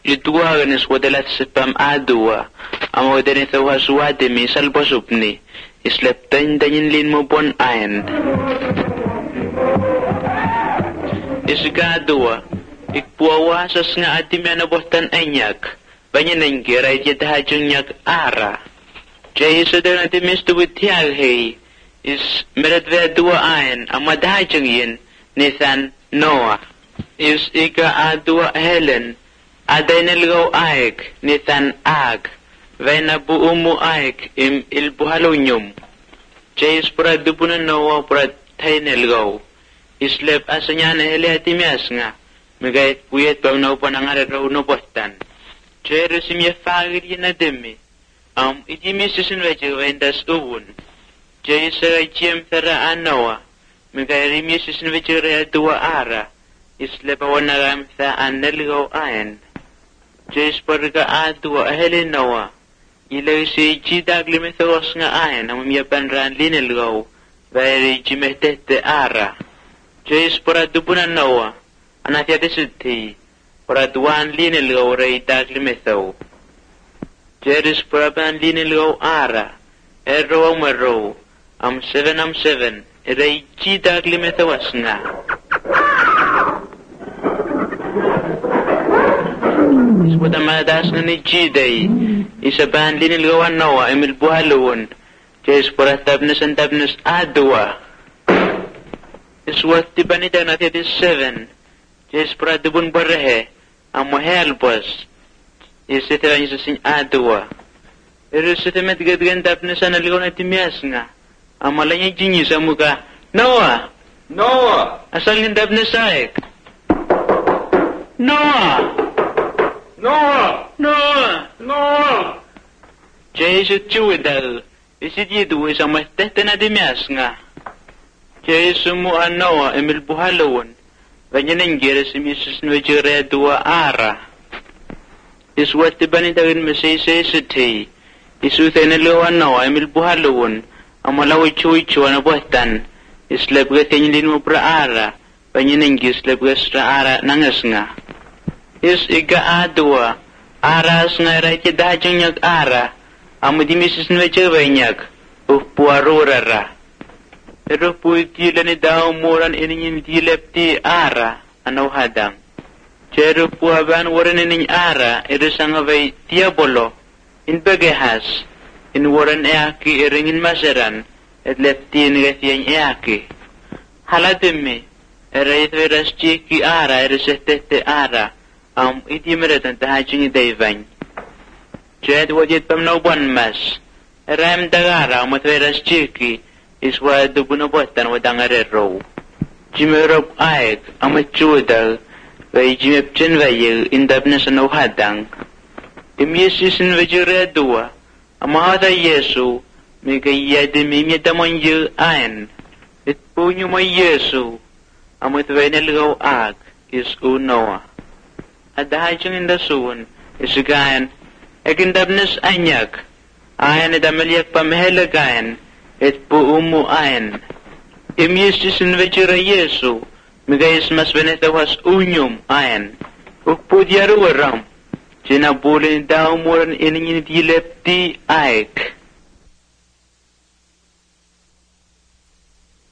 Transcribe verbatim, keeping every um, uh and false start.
Yudwa ganis wadalat sepam adua. Amo wadani tawa suwade mi salbosupni. Isleptain danyin lin mo bon ayen. Isgadua. Ikpuawasas nga atimi anabohtan anyak. Banyanan giray jatahajunyak ara. Jay sadar atimis tuwitial hey. Is meradve dua ayen. Amadahajung yin. Nathan Noah. Is ika adua Helen. Aday nalgaw aek. Nathan Ag. Vena buumu aek. Im ilbuhalunyum. Jay is purad dupunan Noah purad tay nalgaw. Islep asanya na hele atimias nga. Megayet puyet pa unaw pa nangararaw no postan. Jay resim ya fagir yun na demi. Um, itimis isinweche vendas ubun. Jay sa ichem fera anawa. Megay rimis isinweche rea dua ara. Islep awan naram sa analigaw ayan. Jay isparga adua ahele nawa. Ilaw si jidag limitawas nga ayan. Amamyapan ran linaligaw. Vayri jimehtete ara. Jay ispara dupunan nawa. Anatya desiti. Para duan linaligaw ray dag limitaw. Jeris paraban liniligaw ara. Ero ang maro. Am seven am seven. Eray jidag limitawas nga. Isputa madadas nga ni jiday. Isaban liniligawan nawa. Emil buhalawon. Jeris para tabnas ang tabnas adwa. Iswat tibanita na tiyadis seven. Jeris para dubun barahe. Ang mahelbos. Isitira niya sa sin adwa. Pero isitimet gadgandap na sa naligaw na timiyas nga. Ang malanya jinyo sa muka. Noah! Noah! Asal ngandap na saik? Noah! Noah! Noah! Noah! Jay isut chuwidal. Isit yidu isang mahitete na timiyas nga. Jay sumuan Noah emil buhalawon. Ganyan ang gira si Missus Nwejirea dua ara. Iswat tibanitagin masayasay sa tay. Isutay na lawan nawa emil buhalawon. Ang malawichu-wichu na buhatan. Islap ka tinilin mo pra ara. Ganyan ang gira islap ka sa ara nangas nga. Is iga adwa. Aras nga ray kidahajang nyag ara. Amo di Missus Nwejirea nyag. Upuarurara. Pero po itila ni daw muran ining dilep ti ara, anaw hadang. Pero po haban waran ining ara, irusang avay diabolo, in bagahas, in waran eaki iringin masaran, at lepti in gatiyang eaki. Haladimi, erayit veras chiki ara, irusestete ara, am iti meratan tahajing idayvany. Jed wajit pamnaw buwan mas, erayam dagara, amat veras chiki, iswa dubunabotan wadangarero. Jimerop aek amachuda vay jimepchen vay indab na sa nauhadang. Imyesis nvajire dua amahada Yesu migayade mimyadamon yu aen. Itpunyo may Yesu amut vay nalgaw ag is unawa. Adahajang indasuun isgayan egindab nas anyak ayan adamalyak pamhelagayan et buumu ayen. Imyesis nvejira Yesu, migayis mas benetawas unyum ayen. Ukpudyaru waram, jinabulin daw muran iningin dilepti aek.